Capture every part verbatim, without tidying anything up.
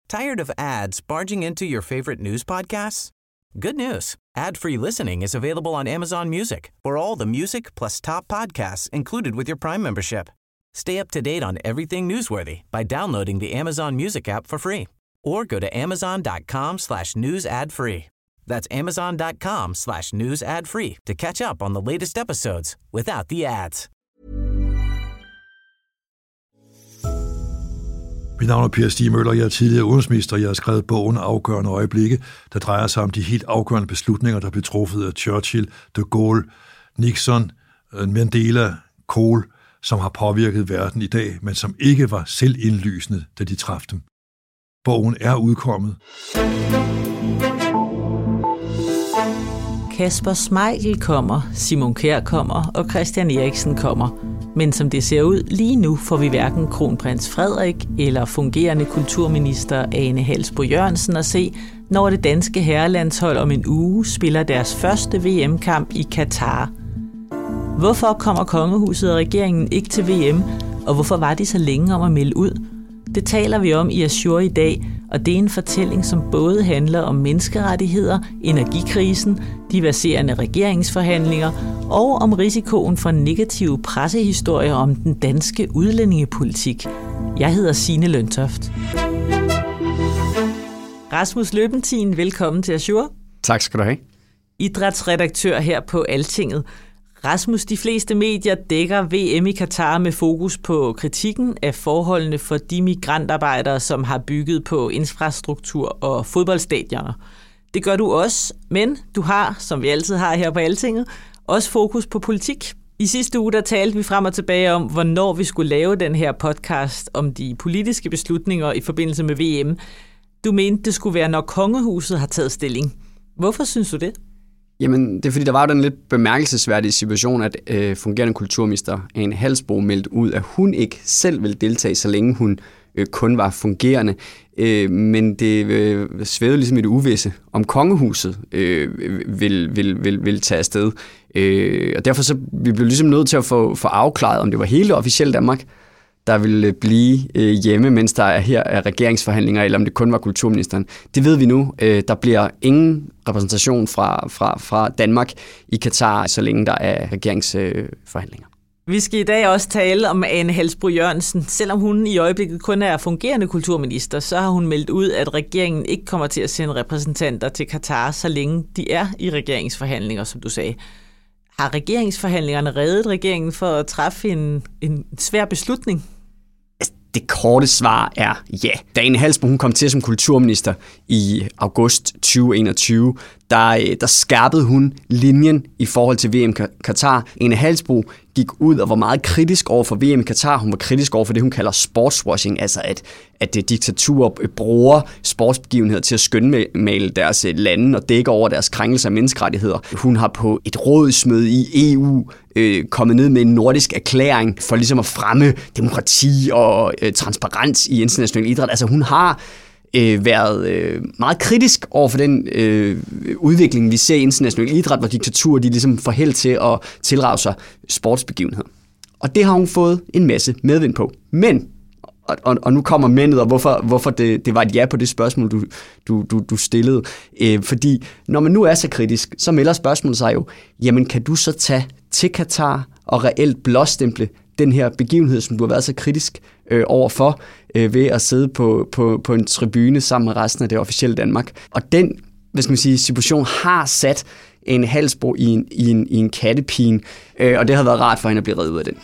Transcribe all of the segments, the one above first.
Tired of ads barging into your favorite news podcasts? Good news. Ad-free listening is available on Amazon Music for all the music plus top podcasts included with your Prime membership. Stay up to date on everything newsworthy by downloading the Amazon Music app for free or go to amazon.com slash news ad free. That's amazon.com slash news ad free to catch up on the latest episodes without the ads. Mit navn er Per Stig Møller, jeg er tidligere udenrigsminister, og jeg har skrevet bogen Afgørende øjeblikke, der drejer sig om de helt afgørende beslutninger, der blev truffet af Churchill, de Gaulle, Nixon, Mandela, Kohl, som har påvirket verden i dag, men som ikke var selvindlysende, da de traf dem. Bogen er udkommet. Kasper Smeichel kommer, Simon Kjær kommer og Christian Eriksen kommer. Men som det ser ud lige nu, får vi hverken kronprins Frederik eller fungerende kulturminister Ane Halsboe-Jørgensen at se, når det danske herrelandshold om en uge spiller deres første V M-kamp i Katar. Hvorfor kommer kongehuset og regeringen ikke til V M, og hvorfor var de så længe om at melde ud? Det taler vi om i Azure i dag, og det er en fortælling, som både handler om menneskerettigheder, energikrisen, de verserende regeringsforhandlinger og om risikoen for negative pressehistorier om den danske udlændingepolitik. Jeg hedder Signe Løntoft. Rasmus Løbentin, velkommen til Azure. Tak skal du have. Idrætsredaktør her på Altinget. Rasmus, de fleste medier dækker V M i Katar med fokus på kritikken af forholdene for de migrantarbejdere, som har bygget på infrastruktur og fodboldstadioner. Det gør du også, men du har, som vi altid har her på Altinget, også fokus på politik. I sidste uge der talte vi frem og tilbage om, hvornår vi skulle lave den her podcast om de politiske beslutninger i forbindelse med V M. Du mente, det skulle være, når kongehuset har taget stilling. Hvorfor synes du det? Jamen, det er fordi, der var jo den lidt bemærkelsesværdige situation, at øh, fungerende kulturminister Ane Halsboe meldte ud, at hun ikke selv ville deltage, så længe hun øh, kun var fungerende. Øh, men det øh, svævede ligesom i det uvisse, om kongehuset øh, vil, vil, vil, vil tage afsted. Øh, og derfor så vi blev ligesom nødt til at få, få afklaret, om det var hele officielt Danmark, der ville blive øh, hjemme, mens der er her er regeringsforhandlinger, eller om det kun var kulturministeren. Det ved vi nu. Øh, der bliver ingen repræsentation fra, fra, fra Danmark i Katar, så længe der er regeringsforhandlinger. Øh, vi skal i dag også tale om Ane Halsboe-Jørgensen. Selvom hun i øjeblikket kun er fungerende kulturminister, så har hun meldt ud, at regeringen ikke kommer til at sende repræsentanter til Katar, så længe de er i regeringsforhandlinger, som du sagde. Har regeringsforhandlingerne reddet regeringen for at træffe en, en svær beslutning? Det korte svar er ja. Da Ane Halsboe hun kom til som kulturminister i august tyve enogtyve, der, der skærpede hun linjen i forhold til V M Katar. Ane Halsboe gik ud og var meget kritisk over for V M Katar. Hun var kritisk over for det, hun kalder sportswashing, altså at, at diktaturer bruger sportsbegivenheder til at skønmale deres lande og dække over deres krænkelser af menneskerettigheder. Hun har på et rådsmøde i E U øh, kommet ned med en nordisk erklæring for ligesom at fremme demokrati og øh, transparens i international idræt. Altså hun har Øh, været øh, meget kritisk over for den øh, udvikling, vi ser i international idræt, hvor diktaturer de ligesom får held til at tilrage sig sportsbegivenheder. Og det har hun fået en masse medvind på. Men, og, og, og nu kommer mendet, og hvorfor, hvorfor det, det var et ja på det spørgsmål, du, du, du, du stillede. Øh, fordi når man nu er så kritisk, så melder spørgsmålet sig jo, jamen kan du så tage til Katar og reelt blåstemple den her begivenhed, som du har været så kritisk øh, overfor, øh, ved at sidde på, på, på en tribune sammen med resten af det officielle Danmark. Og den, hvad skal man sige, situation har sat en Halsboe i en, i en, i en kattepine, øh, og det har været rart for hende at blive reddet ud af den.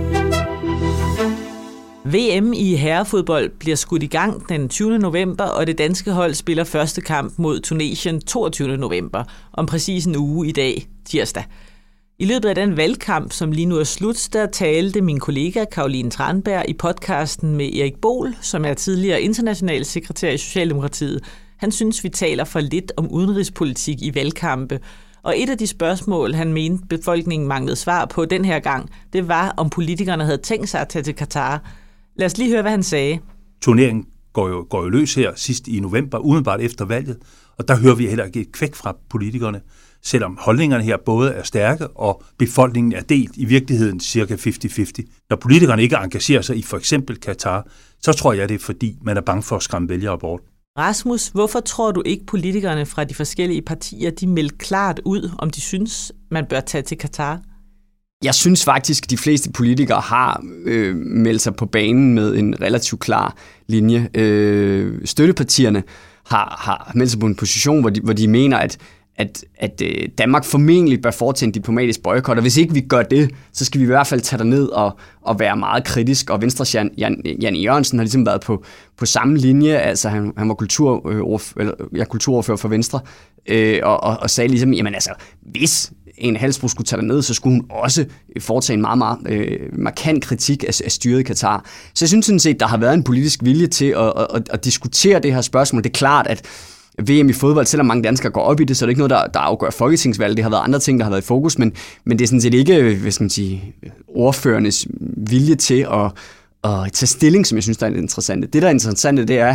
V M i herrefodbold bliver skudt i gang den tyvende november, og det danske hold spiller første kamp mod Tunesien toogtyvende november, om præcis en uge i dag, tirsdag. I løbet af den valgkamp, som lige nu er slut, der talte min kollega Caroline Tranberg i podcasten med Erik Bohl, som er tidligere international sekretær i Socialdemokratiet. Han synes, vi taler for lidt om udenrigspolitik i valgkampe. Og et af de spørgsmål, han mente befolkningen manglede svar på den her gang, det var, om politikerne havde tænkt sig at tage til Katar. Lad os lige høre, hvad han sagde. Turneringen går jo, går jo løs her sidst i november, umiddelbart efter valget, og der hører vi heller ikke et kvæk fra politikerne, selvom holdningerne her både er stærke, og befolkningen er delt i virkeligheden cirka halvtreds halvtreds. Når politikerne ikke engagerer sig i for eksempel Katar, så tror jeg, det er fordi, man er bange for at skræmme vælgere bort. Rasmus, hvorfor tror du ikke politikerne fra de forskellige partier, de meldte klart ud, om de synes, man bør tage til Katar? Jeg synes faktisk, at de fleste politikere har øh, meldt sig på banen med en relativt klar linje. Øh, støttepartierne har, har meldt sig på en position, hvor de, hvor de mener, at, at, at øh, Danmark formentlig bør foretage en diplomatisk boykot, og hvis ikke vi gør det, så skal vi i hvert fald tage derned og, og være meget kritisk. Og Venstres Jan, Jan, Jan Jørgensen har ligesom været på, på samme linje, altså han, han var kulturordfører, eller, ja, kulturordfører for Venstre, øh, og, og, og sagde ligesom, jamen altså, hvis Ane Halsboe skulle tage derned, så skulle hun også foretage en meget, meget øh, markant kritik af, af styret i Katar. Så jeg synes sådan set, der har været en politisk vilje til at, at, at diskutere det her spørgsmål. Det er klart, at V M i fodbold, selvom mange danskere går op i det, så er det ikke noget, der, der afgør folketingsvalg. Det har været andre ting, der har været i fokus, men, men det er sådan set ikke, hvad skal man sige, ordførernes vilje til at, at tage stilling, som jeg synes, der er interessant. Det, der er interessant, det er,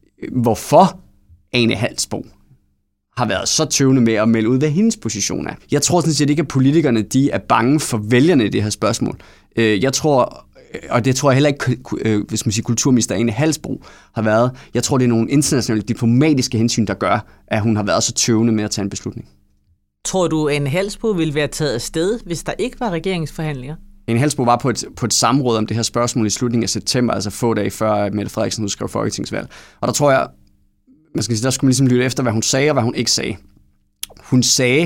hvorfor Ane Halsboe har været så tøvende med at melde ud, hvad hendes position er. Jeg tror sådan set ikke, at politikerne de er bange for vælgerne i det her spørgsmål. Jeg tror, og det tror jeg heller ikke, hvis man siger, kulturminister Ane Halsboe har været. Jeg tror, det er nogle internationale diplomatiske hensyn, der gør, at hun har været så tøvende med at tage en beslutning. Tror du, Ane Halsboe ville være taget af sted, hvis der ikke var regeringsforhandlinger? Ane Halsboe var på et, på et samråd om det her spørgsmål i slutningen af september, altså få dage før Mette Frederiksen udskrev folketingsvalg. Og der tror jeg, man skal sige, der skulle man ligesom lytte efter, hvad hun sagde og hvad hun ikke sagde. Hun sagde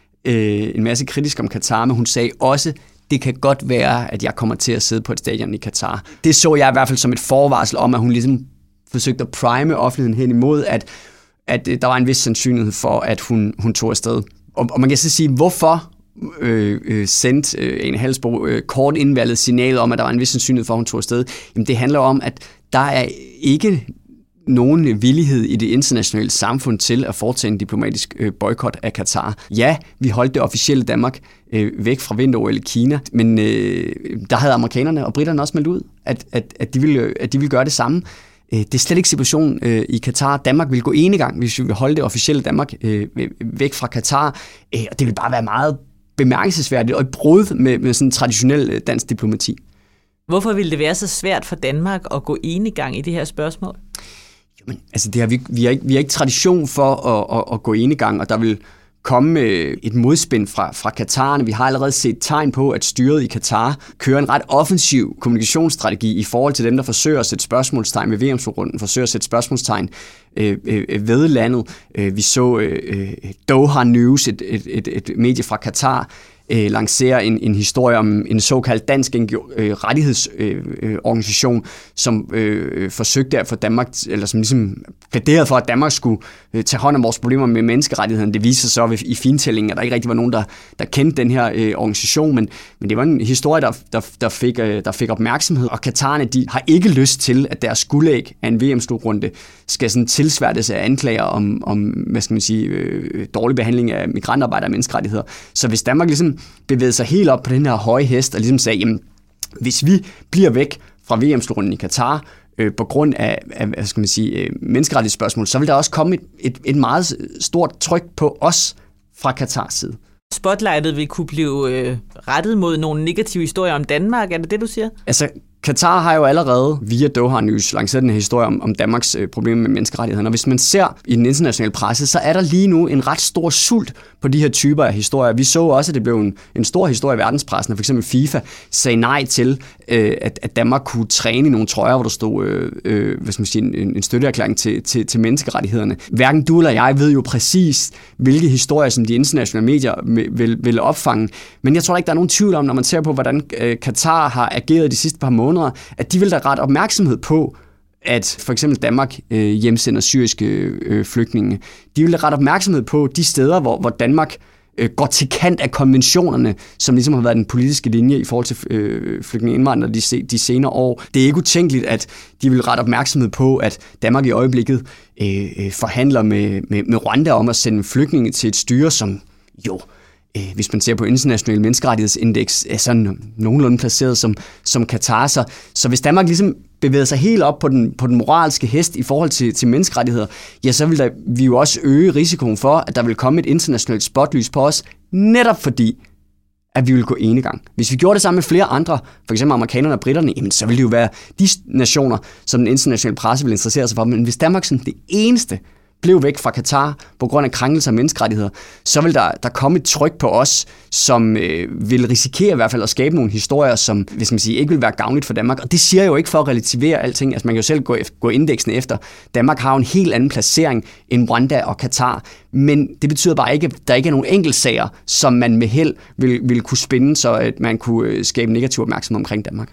øh, en masse kritisk om Katar, men hun sagde også, det kan godt være, at jeg kommer til at sidde på et stadion i Katar. Det så jeg i hvert fald som et forvarsel om, at hun ligesom forsøgte at prime offentligheden hen imod, at, at der var en vis sandsynlighed for, at hun, hun tog afsted. Og, og man kan så sige, hvorfor øh, øh, sendte øh, Ane Halsboe øh, kort indvalget signalet om, at der var en vis sandsynlighed for, at hun tog afsted? Jamen det handler om, at der er ikke nogen villighed i det internationale samfund til at foretage en diplomatisk øh, boykot af Katar. Ja, vi holdt det officielle Danmark øh, væk fra vinter-O L i Kina, men øh, der havde amerikanerne og britterne også meldt ud, at, at, at, de ville, at de ville gøre det samme. Øh, det er slet ikke situationen øh, i Katar. Danmark vil gå enegang, hvis vi vil holde det officielle Danmark øh, væk fra Katar, øh, og det vil bare være meget bemærkelsesværdigt og et brud med, med sådan traditionel dansk diplomati. Hvorfor ville det være så svært for Danmark at gå enegang i det her spørgsmål? Men, altså det har vi, vi, har ikke, vi har ikke tradition for at, at, at gå enegang, og der vil komme et modspænd fra, fra Katarerne. Vi har allerede set tegn på, at styret i Katar kører en ret offensiv kommunikationsstrategi i forhold til dem, der forsøger at sætte spørgsmålstegn ved V M-slutrunden, forsøger at sætte spørgsmålstegn øh, øh, ved landet. Vi så øh, Doha News, et, et, et, et medie fra Katar, Øh, lancerer en, en historie om en såkaldt dansk øh, rettighedsorganisation, øh, som øh, forsøgte at få Danmark, eller som ligesom plæderede for, at Danmark skulle øh, tage hånd om vores problemer med menneskerettighederne. Det viser sig så ved, i fintællingen, at der ikke rigtig var nogen, der, der kendte den her øh, organisation, men, men det var en historie, der, der, der, fik, øh, der fik opmærksomhed, og Katarerne, de har ikke lyst til, at deres guldæg af en V M-slutrunde skal sådan tilsværtes af anklager om, om hvad skal man sige, øh, dårlig behandling af migrantarbejdere og menneskerettigheder. Så hvis Danmark ligesom bevægede sig helt op på den her høje hest og ligesom sagde, jamen, hvis vi bliver væk fra V M-slutrunden i Katar øh, på grund af, af hvad skal man sige, øh, menneskerettighedsspørgsmål, så vil der også komme et, et, et meget stort tryk på os fra Katars side. Spotlightet vil kunne blive øh, rettet mod nogle negative historier om Danmark, er det det, du siger? Altså, Katar har jo allerede via Doha News lanceret den her historie om, om Danmarks øh, problemer med menneskerettighederne. Og hvis man ser i den internationale presse, så er der lige nu en ret stor sult på de her typer af historier. Vi så også, at det blev en, en stor historie i verdenspressen, at for eksempel FIFA sagde nej til, øh, at, at Danmark kunne træne i nogle trøjer, hvor der stod øh, øh, hvad skal man sige, en, en støtteerklæring til, til, til menneskerettighederne. Hverken du eller jeg ved jo præcis, hvilke historier, som de internationale medier vil, vil opfange. Men jeg tror ikke, der er nogen tvivl om, når man ser på, hvordan øh, Katar har ageret de sidste par måneder, at de vil da ret opmærksomhed på, at for eksempel Danmark øh, hjemsender syriske øh, flygtninge. De vil da ret opmærksomhed på de steder, hvor, hvor Danmark øh, går til kant af konventionerne, som ligesom har været den politiske linje i forhold til øh, flygtningeindvandrere de, de senere år. Det er ikke utænkeligt, at de vil ret opmærksomhed på, at Danmark i øjeblikket øh, øh, forhandler med, med, med Rwanda om at sende flygtninge til et styre, som jo, hvis man ser på international menneskerettighedsindeks, er sådan nogenlunde placeret som, som Katar. Så, så hvis Danmark ligesom bevæger sig helt op på den, på den moralske hest i forhold til, til menneskerettigheder, ja, så vil der, vi jo også øge risikoen for, at der vil komme et internationalt spotlys på os, netop fordi, at vi ville gå enegang. Hvis vi gjorde det sammen med flere andre, for eksempel amerikanerne og britterne, jamen, så ville det jo være de nationer, som den internationale presse ville interessere sig for. Men hvis Danmark sådan det eneste blev væk fra Katar på grund af krænkelser af menneskerettigheder, så vil der, der komme et tryk på os, som øh, vil risikere i hvert fald at skabe nogle historier, som hvis man siger, ikke vil være gavnligt for Danmark. Og det siger jeg jo ikke for at relativere alting. Altså man kan jo selv gå, gå indeksen efter. Danmark har jo en helt anden placering end Rwanda og Katar. Men det betyder bare ikke, at der ikke er nogen enkeltsager, som man med held vil, vil kunne spinde, så at man kunne skabe negativ opmærksomhed omkring Danmark.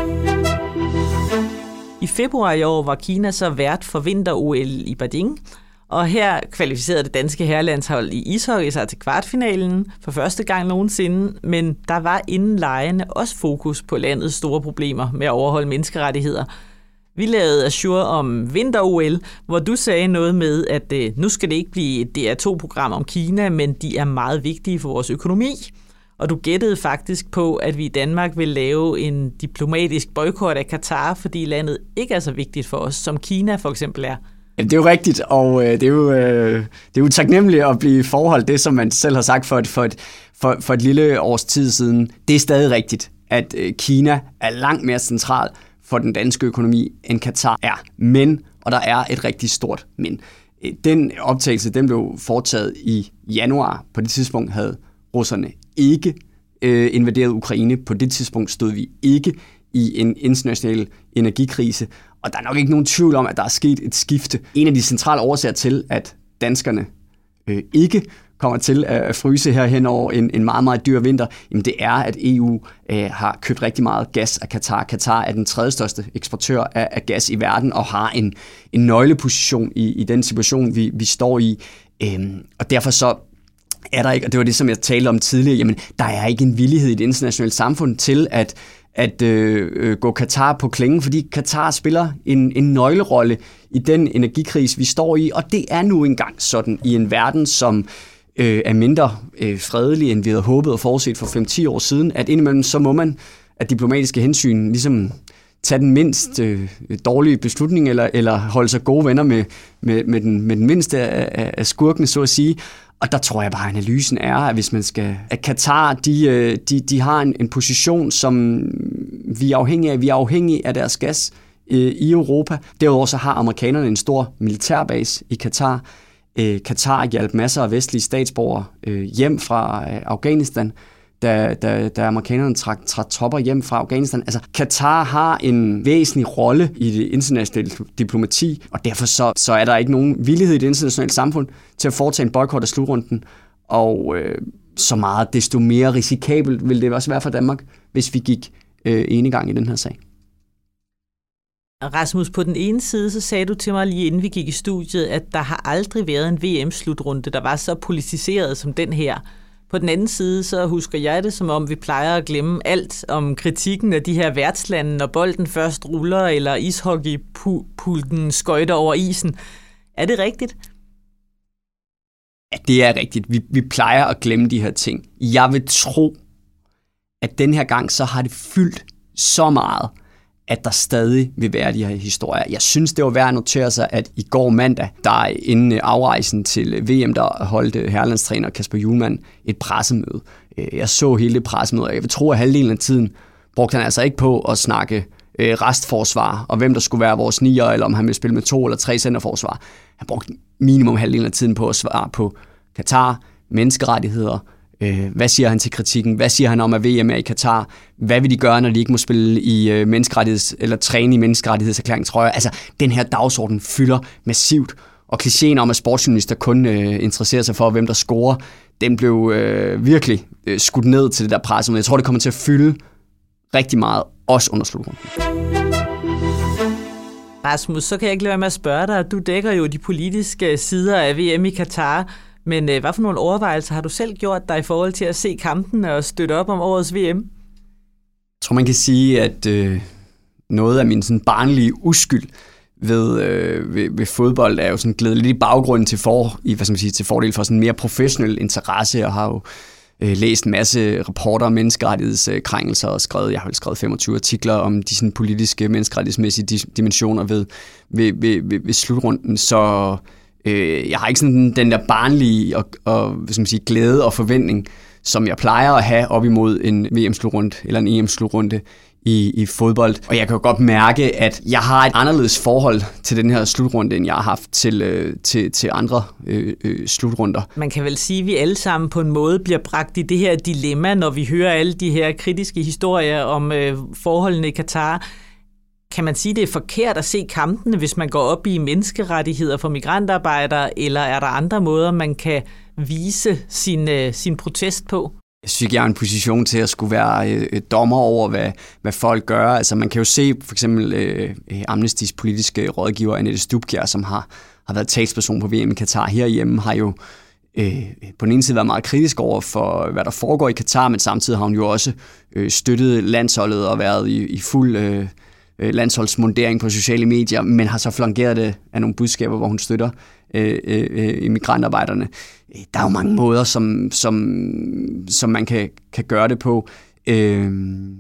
I februar i år var Kina så vært for vinter-O L i Beijing, og her kvalificerede det danske herrelandshold i ishockey sig til kvartfinalen for første gang nogensinde, men der var inden legene også fokus på landets store problemer med at overholde menneskerettigheder. Vi lavede Azure om vinter-O L, hvor du sagde noget med, at øh, nu skal det ikke blive et D R to program om Kina, men de er meget vigtige for vores økonomi. Og du gættede faktisk på, at vi i Danmark vil lave en diplomatisk boykot af Katar, fordi landet ikke er så vigtigt for os, som Kina for eksempel er. Ja, det er jo rigtigt, og øh, det, er jo, øh, det er jo taknemmeligt at blive forholdt det, som man selv har sagt for et, for, et, for, for et lille års tid siden. Det er stadig rigtigt, at øh, Kina er langt mere central for den danske økonomi, end Katar er. Men, og der er et rigtig stort men. Den optagelse, den blev foretaget i januar. På det tidspunkt havde russerne ikke øh, invaderet Ukraine. På det tidspunkt stod vi ikke i en international energikrise. Og der er nok ikke nogen tvivl om, at der er sket et skifte. En af de centrale årsager til, at danskerne øh, ikke kommer til at fryse her hen over en, en meget, meget dyr vinter, jamen det er, at E U øh, har købt rigtig meget gas af Katar. Katar er den tredje største eksportør af, af gas i verden og har en, en nøgleposition i, i den situation, vi, vi står i. Øhm, og derfor så er der ikke, og det var det, som jeg talte om tidligere, jamen der er ikke en villighed i det internationale samfund til at at øh, gå Katar på klingen, fordi Katar spiller en, en nøglerolle i den energikrise, vi står i, og det er nu engang sådan i en verden, som øh, er mindre øh, fredelig, end vi havde håbet og forudset for fem til ti år siden, at indimellem så må man af diplomatiske hensyn ligesom tage den mindst øh, dårlige beslutning, eller, eller holde sig gode venner med, med, med, den, med den mindste af, af skurkene, så at sige. Og der tror jeg bare, at analysen er, at hvis man skal, at Katar, de, de, de har en, en position, som vi er afhængige af. Vi er afhængige af deres gas øh, i Europa. Derudover så har amerikanerne en stor militærbase i Katar. Øh, Katar hjalp masser af vestlige statsborgere øh, hjem fra øh, Afghanistan, da, da, da amerikanerne trak, trak tropper hjem fra Afghanistan. Altså, Katar har en væsentlig rolle i det internationale diplomati, og derfor så, så er der ikke nogen villighed i det internationale samfund til at foretage en boykot af slutrunden. Og øh, så meget, desto mere risikabelt ville det også være for Danmark, hvis vi gik øh, enegang i den her sag. Rasmus, på den ene side, så sagde du til mig lige inden vi gik i studiet, at der har aldrig været en V M-slutrunde, der var så politiseret som den her. På den anden side, så husker jeg det, som om vi plejer at glemme alt om kritikken af de her værtslande, når bolden først ruller, eller ishockeypulken skøjter over isen. Er det rigtigt? Ja, det er rigtigt. Vi, vi plejer at glemme de her ting. Jeg vil tro, at den her gang, så har det fyldt så meget, at der stadig vil være de her historier. Jeg synes, det var værd at notere sig, at i går mandag, der inden afrejsen til V M, der holdt herrelandstræner Kasper Hjulmand et pressemøde. Jeg så hele det pressemøde, og jeg vil tro, at halvdelen af tiden brugte han altså ikke på at snakke restforsvar, og hvem der skulle være vores nier, eller om han ville spille med to eller tre centerforsvar. Han brugte minimum halvdelen af tiden på at svare på Katar, menneskerettigheder. Hvad siger han til kritikken? Hvad siger han om, at V M er i Katar? Hvad vil de gøre, når de ikke må spille i menneskerettigheds- eller træne i menneskerettighedserklæring, tror jeg? Altså, den her dagsorden fylder massivt, og klichéen om, at sportsjournalister kun øh, interesserer sig for, hvem der scorer, den blev øh, virkelig øh, skudt ned til det der pressemøde. Jeg tror, det kommer til at fylde rigtig meget, også under slutrunden. Rasmus, så kan jeg ikke lade være med at spørge dig. Du dækker jo de politiske sider af V M i Katar. Men øh, hvad for nogle overvejelser har du selv gjort dig i forhold til at se kampen og støtte op om årets V M? Jeg tror, man kan sige, at øh, noget af min sådan barnlige uskyld ved, øh, ved, ved fodbold er jo sådan glædet lidt i baggrunden til, for, i, hvad skal man sige, til fordel for sådan mere professionel interesse, og har jo øh, læst en masse rapporter om menneskerettighedskrænkelser og skrevet, jeg har vel skrevet femogtyve artikler om de sådan politiske menneskerettighedsmæssige dimensioner ved, ved, ved, ved, ved slutrunden, så jeg har ikke sådan den der barnlige og, og hvad skal man sige, glæde og forventning, som jeg plejer at have op imod en V M-slutrunde eller en E M-slutrunde i, i fodbold. Og jeg kan jo godt mærke, at jeg har et anderledes forhold til den her slutrunde, end jeg har haft til, øh, til, til andre øh, øh, slutrunder. Man kan vel sige, at vi alle sammen på en måde bliver bragt i det her dilemma, når vi hører alle de her kritiske historier om øh, forholdene i Katar. Kan man sige, at det er forkert at se kampene, hvis man går op i menneskerettigheder for migrantarbejdere, eller er der andre måder, man kan vise sin, øh, sin protest på? Jeg synes ikke, jeg er en position til at skulle være øh, dommer over, hvad, hvad folk gør. Altså, man kan jo se for eksempel øh, Amnestys politiske rådgiver, Annette Stubkjær, som har, har været talsperson på V M i Katar herhjemme, har jo øh, på den ene side været meget kritisk over for, hvad der foregår i Katar, men samtidig har hun jo også øh, støttet landsholdet og været i, i fuld øh, landsholdsmundering på sociale medier, men har så flankeret det af nogle budskaber, hvor hun støtter øh, øh, migrantarbejderne. Der er jo mange måder, som, som, som man kan, kan gøre det på. Øh,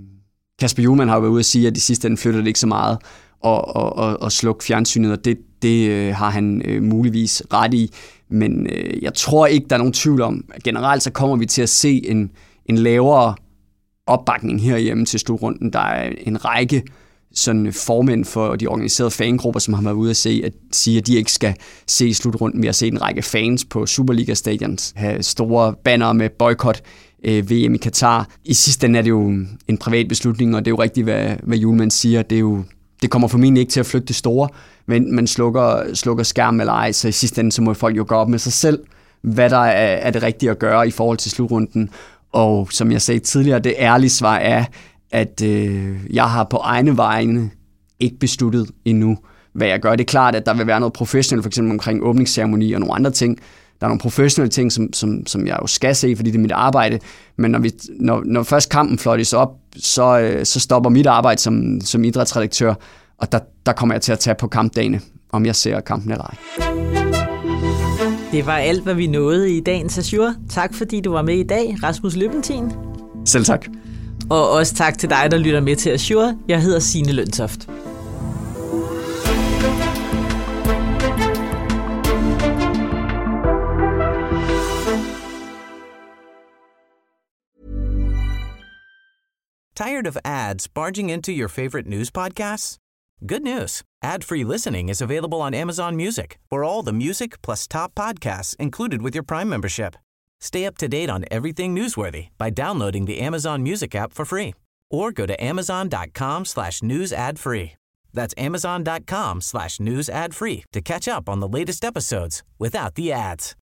Kasper Hjulmand har jo været ude at sige, at i sidste ende flytter det ikke så meget og, og, og, og slukke fjernsynet, og det, det øh, har han øh, muligvis ret i. Men øh, jeg tror ikke, der er nogen tvivl om, at generelt så kommer vi til at se en, en lavere opbakning herhjemme til slutrunden. Der er en række sådan formænd for de organiserede fangrupper, som har været ude at se, at sige, at de ikke skal se slutrunden. Vi har set en række fans på Superliga-stadions have store banner med boykot øh, V M i Katar. I sidste ende er det jo en privat beslutning, og det er jo rigtigt, hvad, hvad Hjulmand siger. Det, er jo, det kommer formentlig ikke til at flytte det store, men man slukker, slukker skærmen eller ej, så i sidste ende så må folk jo gå op med sig selv, hvad der er, er det rigtige at gøre i forhold til slutrunden. Og som jeg sagde tidligere, det ærlige svar er, at øh, jeg har på egne vegne ikke besluttet endnu, hvad jeg gør. Det er klart, at der vil være noget professionelt, for eksempel omkring åbningsceremoni og nogle andre ting. Der er nogle professionelle ting, som, som, som jeg jo skal se, fordi det er mit arbejde. Men når, vi, når, når først kampen fløjtes op, så, øh, så stopper mit arbejde som, som idrætsredaktør, og der, der kommer jeg til at tage på kampdagene, om jeg ser kampen eller ej. Det var alt, hvad vi nåede i dagens Azure. Tak fordi du var med i dag, Rasmus Løbentin. Selv tak. Og også tak til dig, der lytter med til Azure. Jeg hedder Signe Løntoft. Tired of ads barging into your favorite news podcasts? Good news. Ad-free listening is available on Amazon Music for all the music plus top podcasts included with your Prime membership. Stay up to date on everything newsworthy by downloading the Amazon Music app for free or go to amazon.com slash news ad free. That's amazon.com slash news ad free to catch up on the latest episodes without the ads.